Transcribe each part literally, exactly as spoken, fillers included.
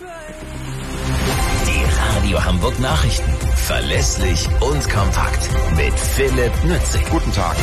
Die Radio Hamburg Nachrichten. Verlässlich und kompakt. Mit Philipp Nützig. Guten Tag.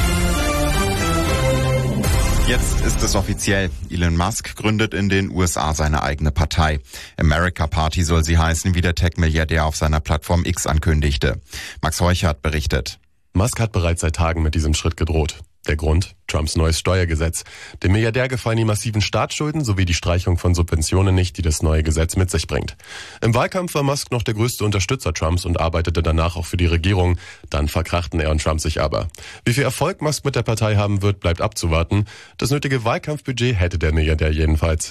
Jetzt ist es offiziell. Elon Musk gründet in den U S A seine eigene Partei. America Party soll sie heißen, wie der Tech-Milliardär auf seiner Plattform X ankündigte. Max Heuchert berichtet. Musk hat bereits seit Tagen mit diesem Schritt gedroht. Der Grund? Trumps neues Steuergesetz. Dem Milliardär gefallen die massiven Staatsschulden sowie die Streichung von Subventionen nicht, die das neue Gesetz mit sich bringt. Im Wahlkampf war Musk noch der größte Unterstützer Trumps und arbeitete danach auch für die Regierung. Dann verkrachten er und Trump sich aber. Wie viel Erfolg Musk mit der Partei haben wird, bleibt abzuwarten. Das nötige Wahlkampfbudget hätte der Milliardär jedenfalls.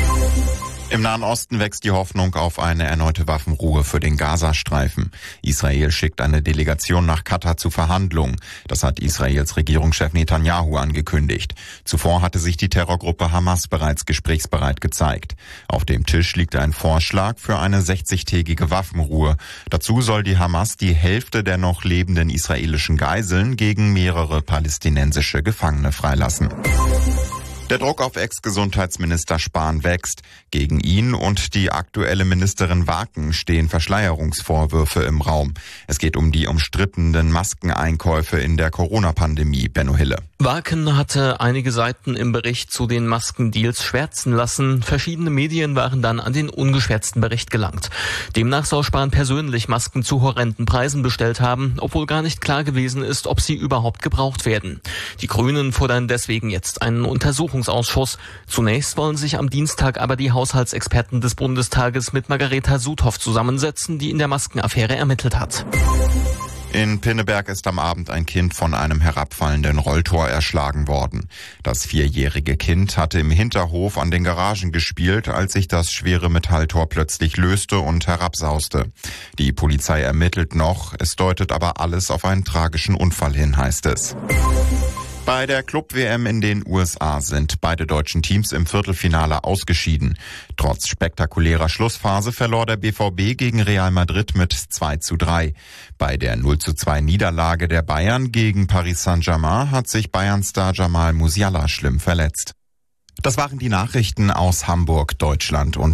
Im Nahen Osten wächst die Hoffnung auf eine erneute Waffenruhe für den Gazastreifen. Israel schickt eine Delegation nach Katar zu Verhandlungen. Das hat Israels Regierungschef Netanyahu angekündigt. Zuvor hatte sich die Terrorgruppe Hamas bereits gesprächsbereit gezeigt. Auf dem Tisch liegt ein Vorschlag für eine sechzigtägige Waffenruhe. Dazu soll die Hamas die Hälfte der noch lebenden israelischen Geiseln gegen mehrere palästinensische Gefangene freilassen. Der Druck auf Ex-Gesundheitsminister Spahn wächst. Gegen ihn und die aktuelle Ministerin Waken stehen Verschleierungsvorwürfe im Raum. Es geht um die umstrittenen Maskeneinkäufe in der Corona-Pandemie. Benno Hille. Waken hatte einige Seiten im Bericht zu den Maskendeals schwärzen lassen. Verschiedene Medien waren dann an den ungeschwärzten Bericht gelangt. Demnach soll Spahn persönlich Masken zu horrenden Preisen bestellt haben, obwohl gar nicht klar gewesen ist, ob sie überhaupt gebraucht werden. Die Grünen fordern deswegen jetzt einen Untersuchungsausschuss. Zunächst wollen sich am Dienstag aber die Haushaltsexperten des Bundestages mit Margareta Sudhoff zusammensetzen, die in der Maskenaffäre ermittelt hat. In Pinneberg ist am Abend ein Kind von einem herabfallenden Rolltor erschlagen worden. Das vierjährige Kind hatte im Hinterhof an den Garagen gespielt, als sich das schwere Metalltor plötzlich löste und herabsauste. Die Polizei ermittelt noch, es deutet aber alles auf einen tragischen Unfall hin, heißt es. Bei der Club-W M in den U S A sind beide deutschen Teams im Viertelfinale ausgeschieden. Trotz spektakulärer Schlussphase verlor der B V B gegen Real Madrid mit zwei zu drei. Bei der null zu zwei Niederlage der Bayern gegen Paris Saint-Germain hat sich Bayern-Star Jamal Musiala schlimm verletzt. Das waren die Nachrichten aus Hamburg, Deutschland und